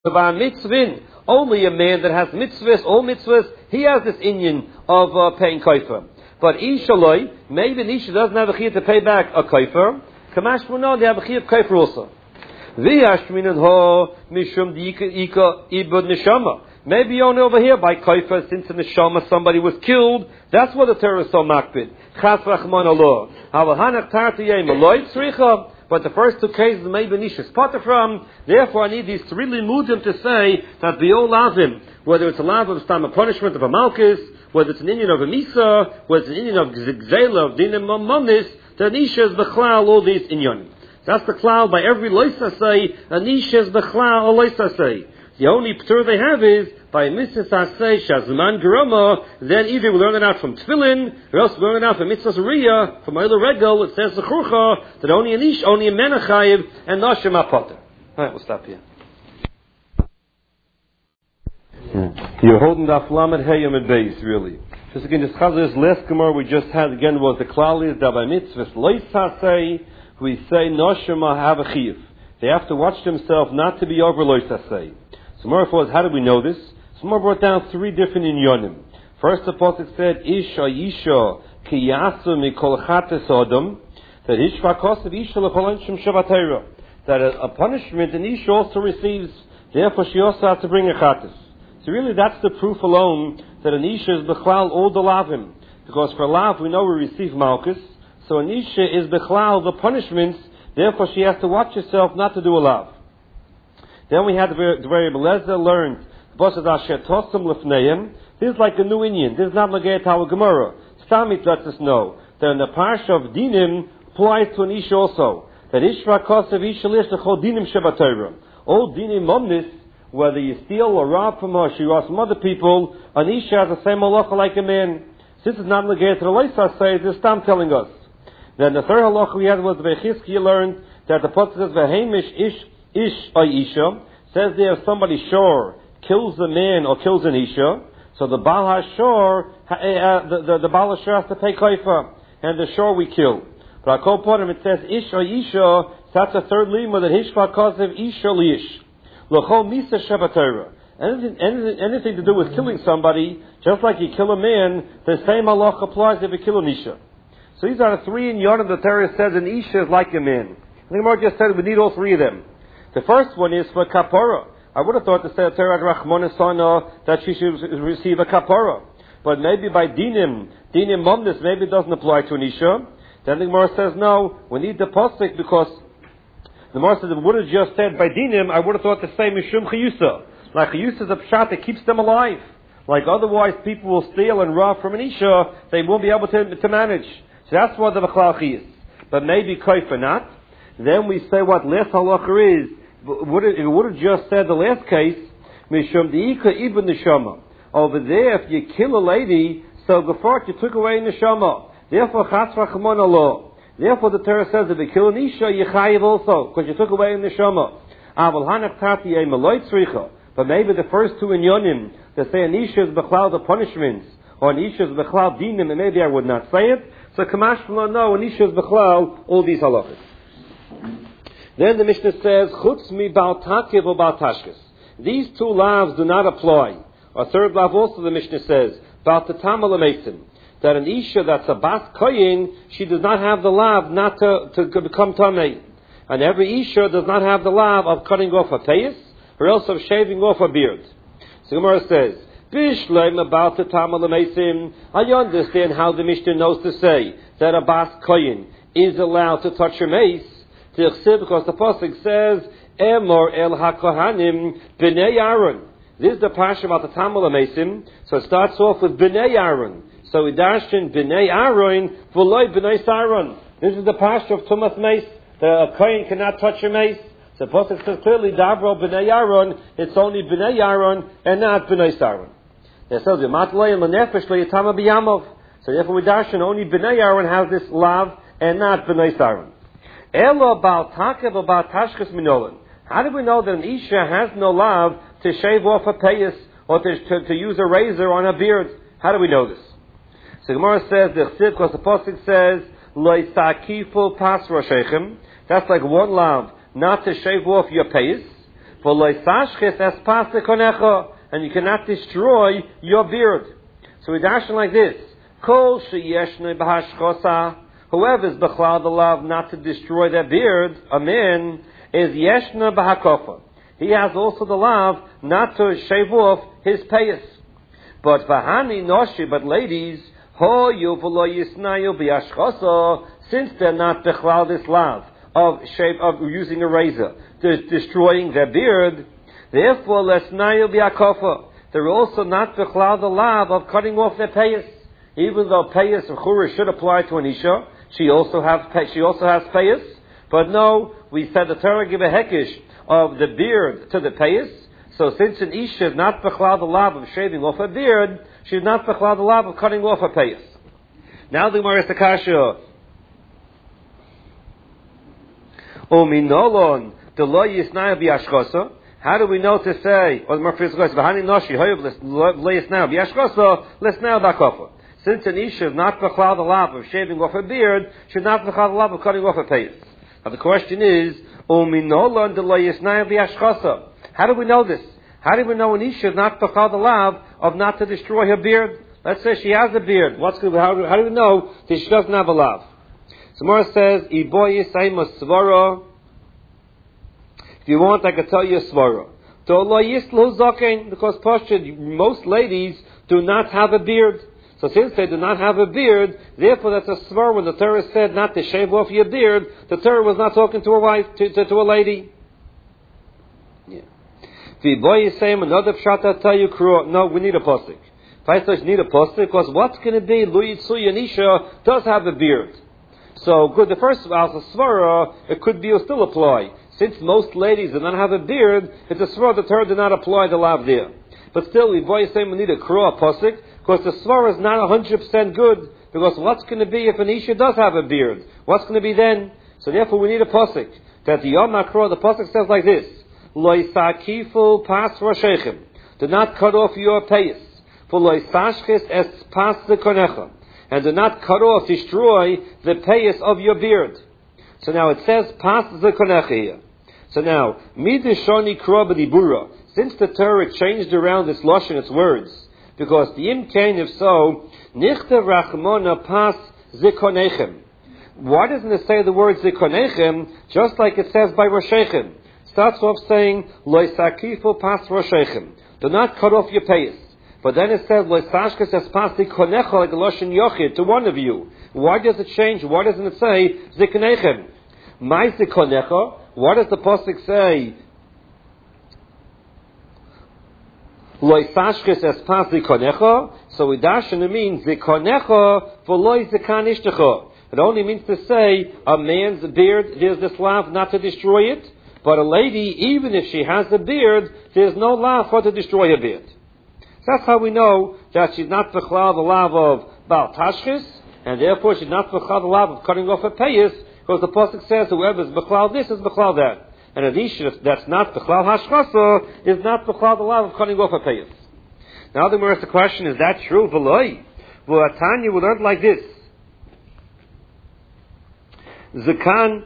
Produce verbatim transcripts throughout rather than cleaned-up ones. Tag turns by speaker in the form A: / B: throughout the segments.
A: By mitzvah, only a man that has mitzvahs, all mitzvahs, he has this inyan of uh, paying kaifer. But ishaloi, maybe an isha doesn't have a chiyah to pay back a kaifer. Kamash no, they have a chiyah of kaifer also. V'yashminan ho mishum diika ika ibud neshama. Maybe only over here by kaifer, since in the neshama somebody was killed. That's what the Torah is so makbid. Chas rachman Allah. Havahanach tartiyei maloi tzricha. But the first two cases maybe Nishas potter from. Therefore, I need these three limudim to say that the old lavim, whether it's a lav of stam, a punishment of a malchus, whether it's an Indian of a misa, whether it's an Indian of gzela, of dinim mamonis, the Nishas bechlal all these inyanim. That's the cloud by every loisa say, a Nishas bechlal or loisa say. The only p'tur they have is by mitzvah asay shazman gerama. Then either we learn it out from tefillin, or else we learn it out from mitzvah riyah, from either regal. It says the churcha that only an ish, only a menachayiv, and nashim apoter. All right, we'll stop here. You're holding the aflamet hayam at base, really. Just again, this chazar's last gemara we just had again was the klalis that by mitzvah lois hasay we say nashim have a chiyuv. They have to watch themselves not to be over lois hasay. So more was, how do we know this? So more brought down three different inyonim. First the pasuk said, Ish ayisha ki yasu mikol chates adam, that ishva kosev isha lecholanshim shavatayra, that a, a punishment an isha also receives, therefore she also has to bring a chates. So really that's the proof alone that an isha is bechlal all the lavim. Because for lav we know we receive malchus, so an isha is bechlal the punishments, therefore she has to watch herself not to do a lav. Then we had the very Belezer learned, this is like a new Indian. This is not Maget our Gemara. Stamit lets us know that in the parsha of Dinim applies to an Ish also. That Ishva Kosev Ish Lish Lechol Dinim Shabbatayra. All Dinim Momnis, whether you steal or rob from her, she or some other people, an Ish has the same halacha like a man. This is not Maget to the Leisa says, this is Stam telling us. Then the third halacha we had was the Bechizki learned that the Pasuk says, Vehemish Ish Ish Isha, says there if somebody shore kills a man or kills an Isha, so the Baal HaShor, uh, the, the, the Baal HaShor has to pay kaifa, and the shore we kill. But I call upon him, it says Ish Isha, that's a third lima that Hishva Kosev Isha Lish. L'chol Misa Shabbatayra. Anything, anything, anything to do with killing somebody, just like you kill a man, the same halach applies if you kill an Isha. So these are the three in Yonah the Torah says an Isha is like a man. I think Mark just said we need all three of them. The first one is for kapara. I would have thought to say Torah Rachmana Sana that she should receive a kapara. But maybe by dinim, dinim momnis, maybe it doesn't apply to an Isha. Then the Gemara says no, we need the pasuk because the Gemara says if it would have just said by dinim, I would have thought the same mishum chiyusa. Like chiyusa is a pshat that keeps them alive. Like otherwise people will steal and rob from an Isha, they won't be able to, to manage. So that's what the b'chlal chiyus. But maybe kaifa not. Then we say what less halacha is. Would it, it would have just said the last case, Mishum Diika Ibn Neshama. Over there, if you kill a lady, so Gafart, you took away Neshama. Therefore, Chas Rachman Allah. Therefore, the Torah says if you kill an Isha, you chayiv also, because you took away Neshama. Aval Hanach Tati Emaloi Tzricha. But maybe the first two in Yonim, that say an Isha is Bechlal the punishments, or an Isha is Bechlal Dinim, and maybe I would not say it. So Kamash Fula, no, an Isha is Bechlal, all these halachas. Then the Mishnah says, Chutz mi bal takiv or bal tashkes. These two lavs do not apply. A third lav also the Mishnah says, bal tatam alamesim. That an Isha that's a bas koyin, she does not have the lav not to, to become tamei. And every Isha does not have the lav of cutting off a payas, or else of shaving off a beard. So Gemara says, Bishleim about tatam alamesim. I understand how the Mishnah knows to say that a bas koyin is allowed to touch her mace. Because the pasuk says, "Emor el hakohanim b'nei Aaron." This is the parsha about the Tamil Amesim. So it starts off with b'nei Aaron. So we dash in b'nei Aaron v'loy b'nei Aaron. This is the parsha of Tumas Mace. The kohen cannot touch a mace. So the pasuk says clearly, "Davro b'nei Aaron." It's only b'nei Aaron and not b'nei Aaron. It says, "Matloy l'nefesh le'yatama b'yamov." So therefore we dash in only b'nei Aaron has this lav and not b'nei Aaron. Elo bal takev or bal tashkes minolan. How do we know that an Isha has no lav to shave off a payas or to, to, to use a razor on a beard? How do we know this? So Gemara says, the chsiv, because the pasuk says, Lo sakifu pas roshechem. That's like one lav, not to shave off your payas. And you cannot destroy your beard. So we dash it like this. Kol sheyeshne b'hashchosa. Whoever is b'chlal the lav not to destroy their beard, a man, is yeshna b'hakofa. He has also the lav not to shave off his payas. But v'hani noshi, but ladies, ho yu v'lo yisnayu b'hashchosa, since they're not b'chlal this lav of shave of using a razor, they're destroying their beard. Therefore, lesnayu b'hakofa. They're also not b'chlal the lav of cutting off their payas. Even though payas of chura should apply to an isha, she also has she also has payas. But no, we said the Torah give a hekish of the beard to the payas. So since an isha is not b'chlal the lav of shaving off her beard, she's not b'chlal the lav of cutting off her payas. Now the Gemara Sakasha. Uminolon the lo yisnaya b'yashchosa. How do we know to say, or the Murphy is going, v'hani noshi hoyev l'yisnaya b'yashchosa l'snaya b'akofa. Since an isha is not b'chlal the lav of shaving off her beard, she's not b'chlal the lav of cutting off her payas. Now the question is, uminolon de lo yisnaya b'yashchosa. How do we know this? How do we know an isha is not b'chlal the lav of not to destroy her beard? Let's say she has a beard. What's good? How do, how do we know that she doesn't have a lav? So Mora says, iboy yisayim svara. If you want, I can tell you a svara. Because Pashad, most ladies do not have a beard. So since they do not have a beard, therefore that's a svara. When the Torah said not to shave off your beard, the Torah was not talking to a wife, to, to, to a lady. Yeah. V'boy yisayim, another pshat I tell you, no, we need a pasuk. If I say need a pasuk, because what's going to be, Lu Yitzuy Yanisha does have a beard. So good, the first also svara, it could be, will still apply. Since most ladies do not have a beard, it's a svara the Torah did not apply the lav there. But still, we boy say we need a kruah pasuk, because the svara is not one hundred percent good, because what's going to be if an isha does have a beard? What's going to be then? So therefore we need a pasuk. That the Yom HaKruah, the pasuk says like this, Lo yisakifu pas roshechem. Do not cut off your payas. For lo yisashches es pas zekonecha. And do not cut off, destroy the payas of your beard. So now it says pas zekonecha here. So now, midishoni kro b'dibura. Since the Torah changed around its lashon, its words, because the imkain, if so, nichtav rachmona pas zekonechem. Why doesn't it say the word zekonechem just like it says by roshechem? Starts off saying lo yisakifu pas roshechem. Do not cut off your payas. But then it says, Loisashkas es pas zikonecha, like a lashon yochid, to one of you. Why does it change? Why doesn't it say zikonechem? My zikonecha, what does the pasuk say? Loisashkas es pas zikonecha. So it actually means zikonecha for loy zikan ishtecha. It only means to say a man's beard, there's this lav not to destroy it. But a lady, even if she has a beard, there's no lav for to destroy her beard. That's how we know that she's not b'chlal the lav of Baal Tashchis, and therefore she's not b'chlal the lav of cutting off her payas, because the pasuk says whoever is b'chlal this is b'chlal that. And an isha that's not b'chlal hashchasa is not b'chlal the lav of cutting off her payas. Now the Gemara asks the question, is that true? V'loi. Well, at Tanya we learned like this. Zakan,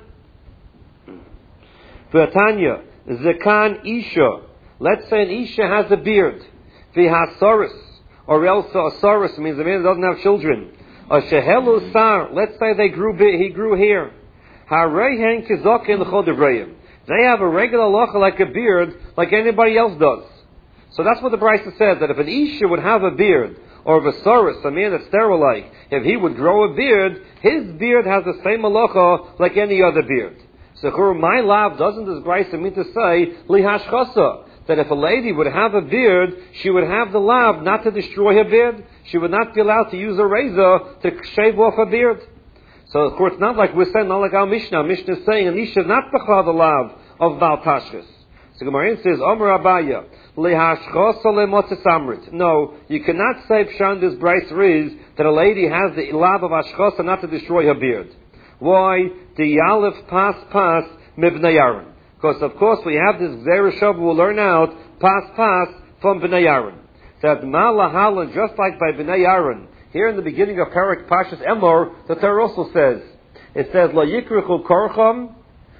A: v'atanya, Zakan isha. Let's say an isha has a beard. V'hasaris, or else a saris means a man that doesn't have children. A shehelu sar, let's say they grew, he grew hair. Harayhen kizokin l'chodevrayim. They have a regular halacha like a beard, like anybody else does. So that's what the Brisa says, that if an isha would have a beard, or if a saris, a man that's sterile like, if he would grow a beard, his beard has the same halacha like any other beard. So my lav doesn't this Brisa mean to say lihashchasa, that if a lady would have a beard, she would have the lav not to destroy her beard. She would not be allowed to use a razor to shave off her beard. So of course, not like we're saying, not like our Mishnah. Our Mishnah is saying, and Isha not b'chal the lav of Baal Tashchis. So Gemara says, Omer Abaya, lehashchos lemotz samrit. No, you cannot say Pshan this Brisa is that a lady has the lav of ashchos not to destroy her beard. Why? The yalef pas pas mibnei Aaron. Because of course we have this Gzera Shav, we'll learn out pas pas from Bnei Aaron. That Malahalan, just like by Bnei Aaron, here in the beginning of Parak Pashas Emor, the Torah also says, it says La Yikrichu Korcham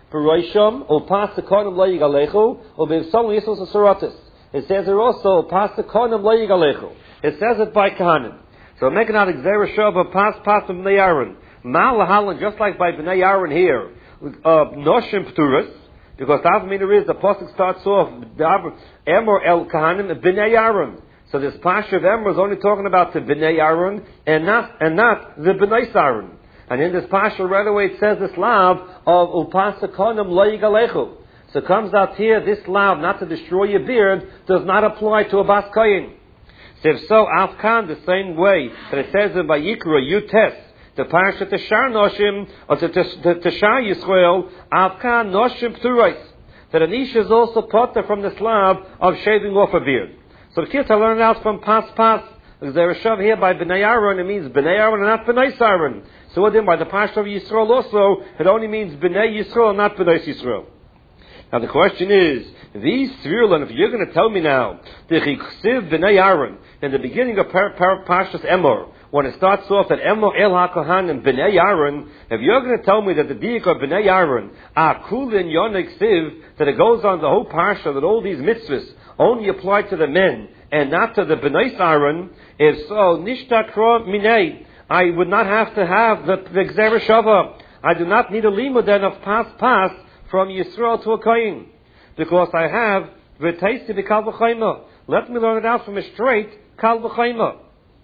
A: Baroisham, Upas the Konim Lo Yigalechu, Ubivsom Yisos Asuratis. It says here also, Upas the Konim Lo Yigalechu. It says it by Kahanim. So making out Xer Shava, Pas Pas of Bnei Aaron. Mal Lahalan, just like by Bnei Aaron here, uh, Noshim Pturas, because the Avamina is, the Pasuk starts off, Emor El Kahanim, Bnei Aaron. So this Pasha of Emor is only talking about the Bnei Aaron, and not, and not the Bnei Aaron. And in this Pasha right away it says this lav of Upasa Konim Lo Yigalechu. So it comes out here, this lav, not to destroy your beard, does not apply to a Bas Koyin. So if so, Afkan, the same way that it says in Vayikra, you test, the Pasha Teshar Noshim, or the Teshar Yisrael, Afkan Noshim Pturais. That an Isha is also potter from the slab of shaving off a beard. So the kids are learning out from Pas Pas. There is shav here by Bnei Aaron, it means Bnei Aaron and not Bnei Aaron. So what then by the Pasha of Yisrael also, it only means Bnei Yisrael, not Bnei Yisrael. Now the question is, these Tzvirulin, if you're going to tell me now, the Chiksiv Bnei Aaron, in the beginning of par- par- Pashas Emor, when it starts off at Emor El HaKohan and Bnei Aaron, if you're going to tell me that the Diak of Bnei Aaron are Kulin Yonik Siv, that it goes on the whole Parsha, that all these mitzvahs only apply to the men and not to the Bnei Aaron, if so, Nishtakra Minei, I would not have to have the, the Gzera Shava. I do not need a limud then of Pas Pas from Yisrael to a Kohen, because I have V'teisi B'Kal V'Chayma. Let me learn it out from a straight Kal V'Chayma.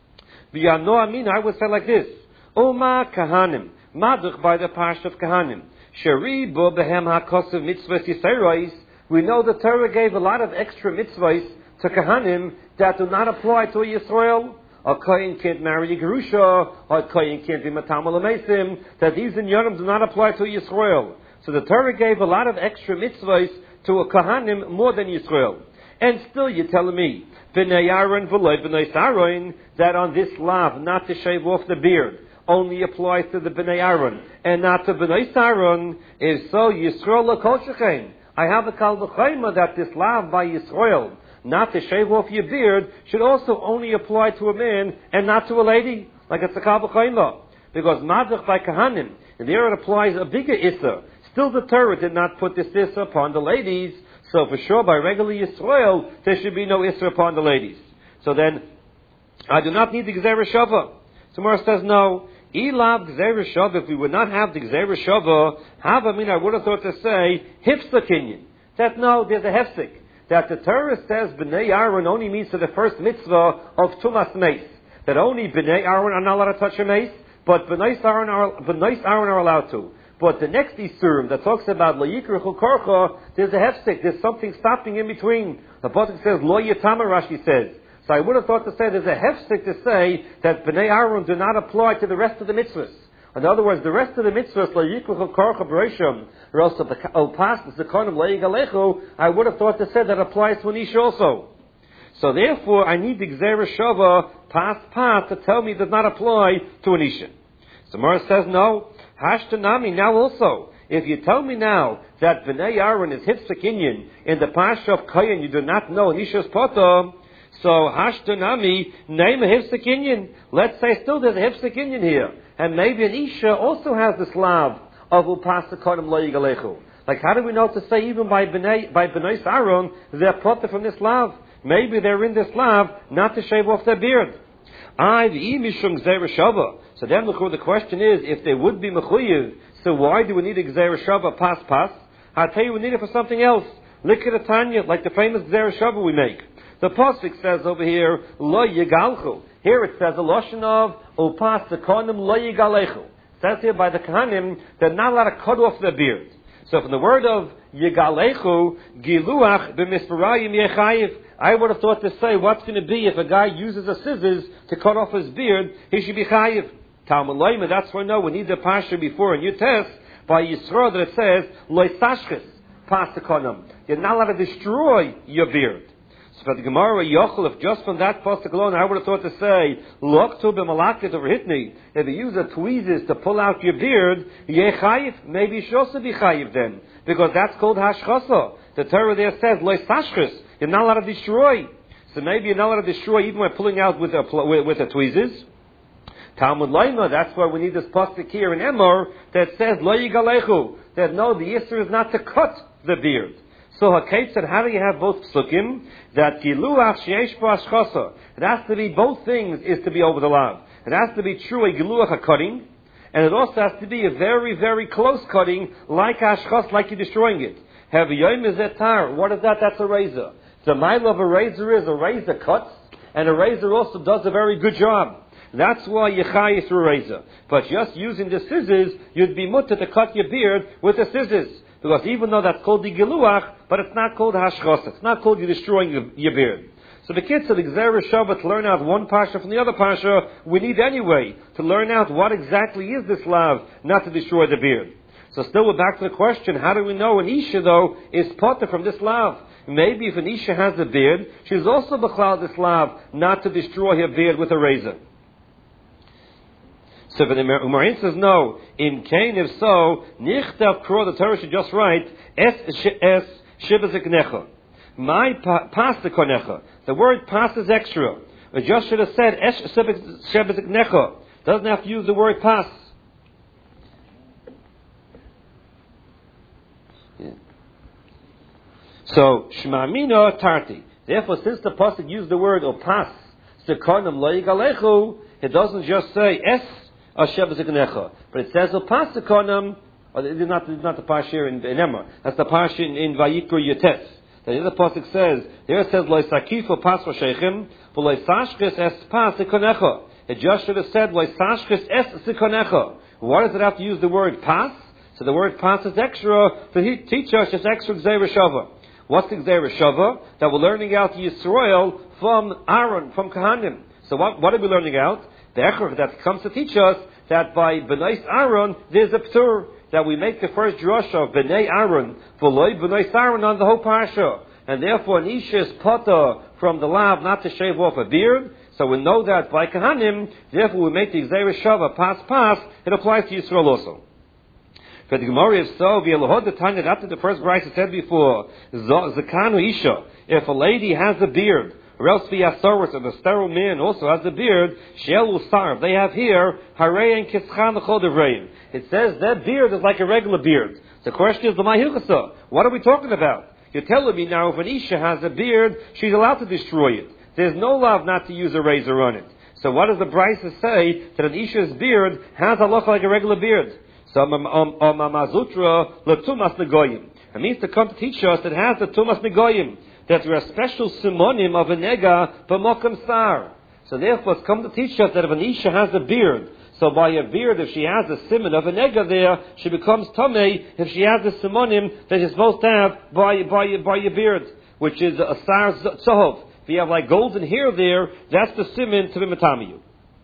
A: V'yano Amin, I would say like this: Oma Kahanim, Maduch by the Parsha of Kahanim. Sheri Bo Behem HaKosav Mitzvahs Yisayros. We know the Torah gave a lot of extra mitzvahs to Kahanim that do not apply to Yisrael. A Kohen can't marry a Gerusha, or a Kohen can't be Matam Alamesim, that these in Yonim do not apply to Yisrael. So the Torah gave a lot of extra mitzvahs to a Kohanim more than Yisrael. And still you're telling me, B'nei Aaron v'loi B'nei Aaron, that on this lav, not to shave off the beard, only applies to the B'nei Aaron, and not to B'nei Aaron. If so, Yisrael l'kol shechein. I have a kal v'chayma that this lav by Yisrael, not to shave off your beard, should also only apply to a man and not to a lady, like it's a kal v'chayma. Because madach by Kahanim, and there it applies a bigger issa. Still the Torah did not put this issa upon the ladies, so for sure by regular Yisrael, there should be no issa upon the ladies. So then, I do not need the Gzera Shava. Tomorrow says no. Ilav Gzera Shava, if we would not have the Gzera Shava, have I mean I would have thought to say, Hifsa Kinyan. That no, there's a hefsik. That the Torah says B'nei Aaron only means to the first mitzvah of Tumas Meis. That only B'nei Aaron are not allowed to touch a mace, but B'nai Aaron are, B'nai Aaron are allowed to. But the next Isurim that talks about Lo Yikrechu Korcha, there's a hefsek, there's something stopping in between. The Pasuk says Lo Yitama, Rashi says. So I would have thought to say there's a hefsek to say that B'nai Aaron do not apply to the rest of the mitzvahs. In other words, the rest of the mitzvahs, Lo Yikrechu Korcha B'Reisham, or else the Opas, the Konim Lo Yigalechu, I would have thought to say that applies to an Ish also. So therefore, I need the Gzera Shava, Pas Pas, to tell me it does not apply to an Isha. So Mara says no. Hashtanami, now also, if you tell me now that B'nai Aaron is Hifsek Inyan, in the Pasha of Kayin you do not know Nisha's Potter, so Hashtanami, name a Hifsek Inyan. Let's say still there's a Hifsek Inyan here, and maybe an Isha also has the Slav of Upasa Kodim Lo Yigalechu. Like how do we know to say even by B'nai, by B'nai Aaron, they're Potter from this Slav? Maybe they're in this Slav not to shave off their beard. I, the Mishum Gzera Shava. So then the question is, if they would be mechuyev, so why do we need a Gzera Shava Pas Pas? I'll tell you we need it for something else. Look at the Tanya, like the famous Gzera Shava we make. The Pasuk says over here, Lo Yigalchu. Here it says a Lashon of Upas Konim Lo Yigalechu. It says here by the Kohanim, they're not allowed to cut off their beard. So from the word of Yigalechu, Giluach b'misparayim yechayiv. I would have thought to say, what's going to be if a guy uses a scissors to cut off his beard, he should be chayiv. Talmud Loima, that's why no, we need the Pasha before a new test by Yisro that it says, Lo Sashkes, Pasakonam. You're not allowed to destroy your beard. So for the Gemara, Yochel, if just from that pasuk alone, I would have thought to say, Loktu b'malakit over hitni. If you use a tweezers to pull out your beard, yeh chayiv, maybe you should also be chayiv then. Because that's called hashchasa. The Torah there says, Lo Sashkes. You're not allowed to destroy. So maybe you're not allowed to destroy even when pulling out with a, with, with the tweezers. Talmud Laima, that's why we need this pasuk here in Emor that says Lo Yigalechu. that no, the Yisr is not to cut the beard. So Hakait said, how do you have both psukim? That giluach sheyesh bo hashchasa. It has to be both things is to be over the lav. It has to be true a giluach, a cutting, and it also has to be a very, very close cutting, like hashchas, like you're destroying it. Have a yom is etar. What is that? That's a razor. The mile of a razor is a razor cuts, and a razor also does a very good job. That's why you chayis through a razor. But just using the scissors, you'd be mutter to cut your beard with the scissors. Because even though that's called the giluach, but it's not called hashchos. It's not called you destroying your, your beard. So the kids of the Gzera Shabbat to learn out one pasha from the other pasha, we need anyway to learn out what exactly is this lav, not to destroy the beard. So still we're back to the question, how do we know an Isha though is potter from this lav? Maybe if an Isha has a beard, she's also b'chlal this lav, not to destroy her beard with a razor. So the Umarin says no. In Cain, if so, nichtav kro, the Torah should just write es es shibaziknecha. My pas the konecha. The word pas is extra. It just should have said es shibaziknecha. Doesn't have to use the word pas. Yeah. So shmamina tarti. Therefore, since the pasuk used the word or pas, sekonam lo yigalechu, it doesn't just say es. But it says Opasikonam, or it is not, it is not the parsha here in, in Emma. That's the parsha in, in Vayikra Yotes. The other pasuk says there it says Lo Sakifu Pas V'Sheichem, but Lo Sashkes Es Pas Sikonecha. It just should have said Lo Sashkes Es Sikonecha. Why does it have to use the word pas? So the word pas is extra to teach us just extra Gzeira Shava. What's the Gzeira Shava? That we're learning out Yisrael from Aaron, from Kohanim. So what, what are we learning out? The Echor that comes to teach us that by B'nai Aaron there's a ptur, that we make the first drasha of B'nai Aaron for loy B'nai Aaron on the whole parsha, and therefore an Isha is potter from the lav not to shave off a beard. So we know that by Kahanim, therefore we make the Gzeira Shava pas pas. It applies to Yisrael also. For the Gemara, if so, v'elahod the time that after the first Bryce said before, Zakanu Isha, if a lady has a beard, or else v'yasorus, and the sterile man also has a beard, she'el usar. They have here harei and kischan l'chodevreim. It says that beard is like a regular beard. The question is the mahilchasa. What are we talking about? You're telling me now if an isha has a beard, she's allowed to destroy it. There's no law not to use a razor on it. So what does the Brisa say that an isha's beard has a look like a regular beard? So mamazutra letumas negoyim. It means to come to teach us that it has the tumas negoyim. That there are special simonim of a nega b'mokam sar. So therefore it's come to teach us that if an isha has a beard, so by a beard, if she has a simon of a nega there, she becomes tamei if she has the simonim that you're supposed to have by, by, by your beard, which is a sar zohov. If you have like golden hair there, that's the simon to be matamiyu.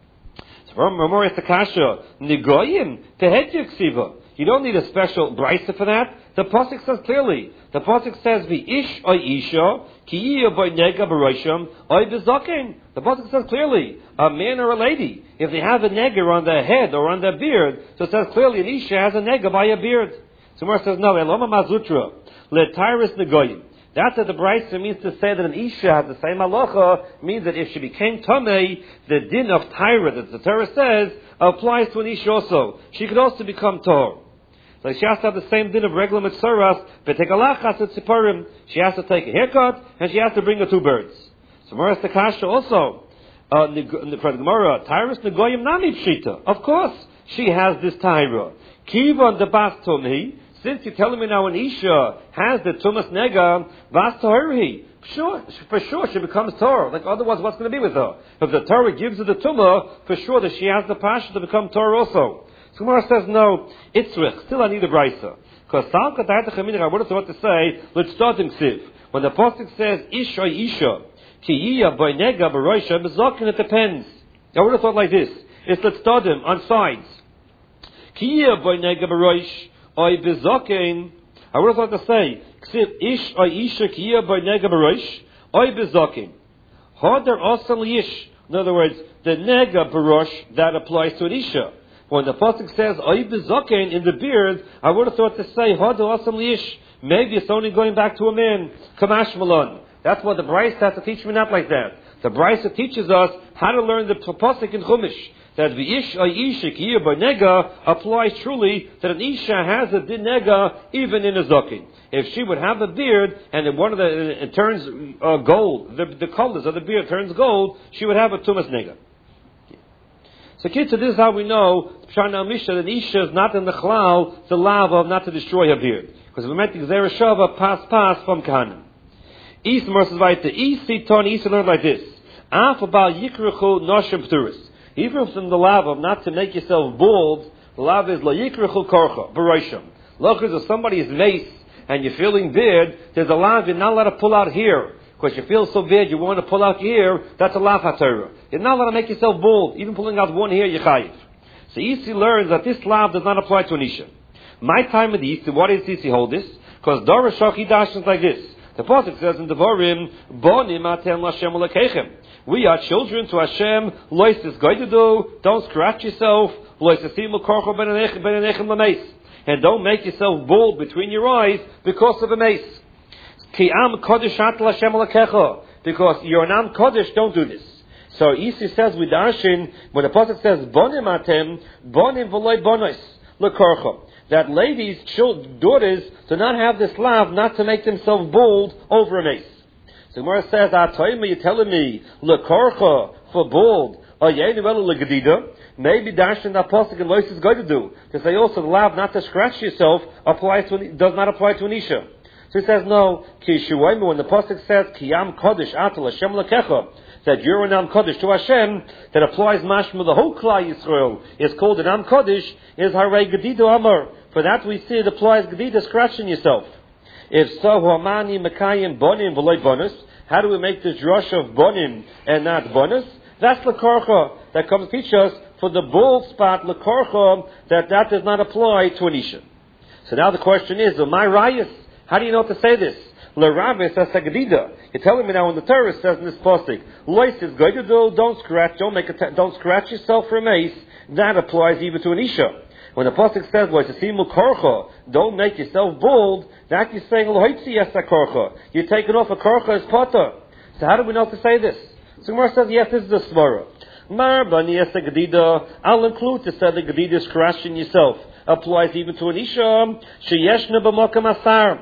A: So from Ramoris Takasha, negoyim tehedya ksiva. You don't need a special brisa for that. The pasuk says clearly. The pasuk says, "V'ish oy isha ki boy nega b'rosham oy bezaken." The pasuk says clearly, a man or a lady, if they have a nega on their head or on their beard, so it says clearly an isha has a nega by a beard. So Gemara says, "No, eloma mazutra letyrus negoyim." That's what the Brisa means to say that an isha has the same halacha, means that if she became tamei, the din of tyra that the Torah says applies to an isha also. She could also become tor. So she has to have the same din of regular mitzaras, but take a lachas at tziparim. She has to take a haircut, and she has to bring her two birds. So Moras Takasha also, uh, for the Gemara, Tyrus negoyim nami pshita. Of course, she has this tyra. Kivan de bas tomhi. Since you're telling me now an isha has the tumas nega, bas tohirhi. Sure, for sure she becomes Torah. Like otherwise, what's going to be with her? If the Torah gives her the tumah, for sure that she has the passion to become Torah also. So Gemara says, no, Itzrich, still I need a brisa. Because Salka Ta'ata Chaminich, I would have thought to say, let's start in Siv. When the Apostle says, Isha, Isha, Ki Yiyah, Boy Nega, Baroisha, Bezokin, it depends. I would have thought like this. It's let's start him on sides. Ki Yiyah, Boy Nega, Baroish, Oy Bezokin, I would have thought to say, Ksiv, Ish, Oy Isha, Ki Yiyah, Boy Nega, Baroish, Oy Bezokin. Hodar Osal Yish. In other words, the Nega, Barosh, that applies to an Isha. When the pasuk says "Oy bezoken" in the beard, I would have thought to say "Hod asam liish." Maybe it's only going back to a man. Kamash malon. That's what the Brisa has to teach me, not like that. The Brisa teaches us how to learn the pasuk in Chumash, that the ish ayishik here by nega applies truly that an isha has a din nega even in a zokin. If she would have a beard and it one of the it turns uh, gold, the, the colors of the beard turns gold, she would have a tumas nega. So, kids, so this is how we know Pshana Misha that isha is not in the chlal, the lava, not to destroy her beard, because we meant the Gzera Shava pass pass from Kahanim. Is versus weiter. Isi ton Isi learned like this. Af about yikrechu noshim pturis. Even from the lava of not to make yourself bald, the lava is la yikrechu korcha b'roshim. Look, if somebody is mace and you're feeling bad, there's a lava you're not allowed to pull out here because you feel so bad you want to pull out your hair. That's a lava haTorah. You're not allowed to make yourself bald. Even pulling out one hair, you're chayiv. So Isi learns that this lava does not apply to an isha. My time of the Isi, what is Isi hold this? Because Dora Shochi dashes like this. The pasuk says in Devarim, "Bonim atem l'Hashem ulekechem." We are children to Hashem. Lois is going to do. Don't scratch yourself. Lois esimu korcho benenechem benenechem lameis, and don't make yourself bald between your eyes because of a mace. Ki am kodesh at l'Hashem ulekecha, because you're an am kodesh. Don't do this. So Isi says with Darshin, when the pasuk says bonim atem, bonim v'loy bonos lekorcho, that ladies, children, daughters, do not have this lav not to make themselves bald over a mace. So Gemara says, "Atoyim, you're telling me lekorcha for bald, ayenu elu legedida." Maybe Darshan that pasuk and Lois is going to do to say also the lav not to scratch yourself applies to does not apply to an isha. So he says no. Ki shuayim, when the pasuk says kiyam kodesh atal Hashem lekecha, that you're an Am Kodesh to Hashem, that applies mashma the whole Klal Yisrael is called an Am Kodesh, is Harei Gedido Amar. For that we see it applies Gedida, scratching yourself. If so, Huamani Mekayim Bonim V'loy Bonus, how do we make this drush of Bonim and not Bonus? That's Lekorcha, that comes to teach us for the bald spot, Lekorcha, that that does not apply to an Isha. So now the question is, my Rayas, how do you know how to say this? L'Rabbis as a Gedida. You're telling me now when the Torah says in this pasuk, Lois is going to do, don't scratch, don't make a t- don't scratch yourself for a mace. That applies even to an isha. When the pasuk says, Lois esimu korcha, don't make yourself bald, that you're saying Loitzi as a korcha. You're taking off a korcha as potter. So how do we know to say this? So Gemara says, yes, this is the svara. Mar bani as a Gedida. I'll include to say the Gedida scratching yourself applies even to an isha. Sheyeshna b'mokam asar.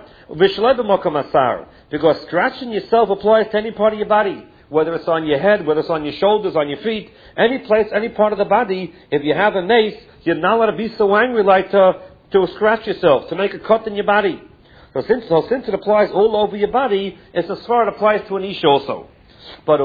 A: Because scratching yourself applies to any part of your body, whether it's on your head, whether it's on your shoulders, on your feet, any place, any part of the body. If you have a mace, you're not allowed to be so angry like to, to scratch yourself, to make a cut in your body. So since, so since it applies all over your body, it's as far it applies to an isha also. But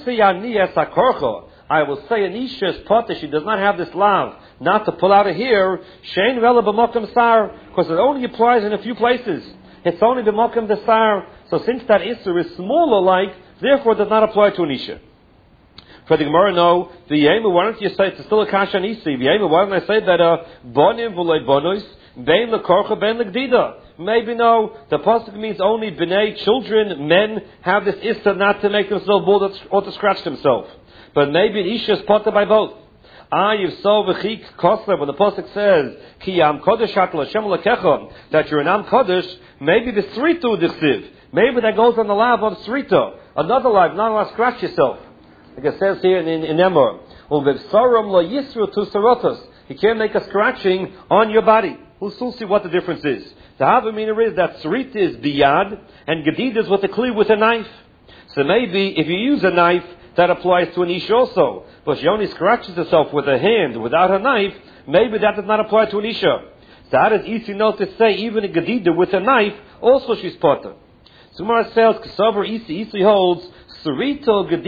A: I will say an isha is potter, she does not have this lav, not to pull out a hair, shein vela b'mokam sar, because it only applies in a few places. It's only the Mokum Desar. So since that Isser is smaller like, therefore it does not apply to an Isha. For the Gemara, no, the Yema, why don't you say, it's still a Kasha and Isi, the Yema, why don't I say that, uh, Bonim v'loy bonos, Bein lekorcha, bein legdida. Maybe no, the pasuk means only B'nai, children, men, have this Isser not to make themselves bald or to scratch themselves. But maybe an Isha is potter by both. Ah, you've so v'chik kosler, when the pasuk says, Ki am kodesh atal Hashem lekecha, that you're an am kodesh, maybe the sritu d'chsiv. Maybe that goes on the lav of srita. Another lav, not allowed to scratch yourself. Like it says here in, in, in Emor, Uvevsaram lo yisru tu sarotos. You can't make a scratching on your body. We'll soon see what the difference is. The Havamina is that srita is biyad, and gedid is with a kli with a knife. So maybe if you use a knife, that applies to an ish also. But she only scratches herself with a hand without a knife, maybe that does not apply to an isha. So how does easy know to say even a gedida with a knife, also she's potter? So Gemara says, Kasavar Isi, Isi holds, Sarito gedida.